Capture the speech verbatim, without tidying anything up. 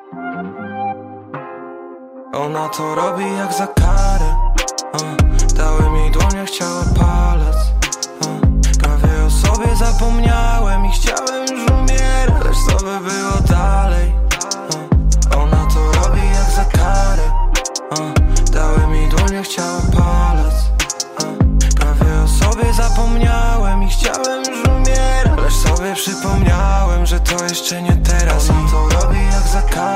Ona to robi jak za karę, uh. Dały mi dłonie, chciała palec, uh. Prawie o sobie zapomniałem i chciałem już umierać, lecz co by było dalej, uh. Ona to robi jak za karę, uh. Dały mi dłonie, chciała palec, uh. Prawie o sobie zapomniałem i chciałem już umierać, lecz sobie przypomniałem, że to jeszcze nie teraz. Ona to robi jak za karę.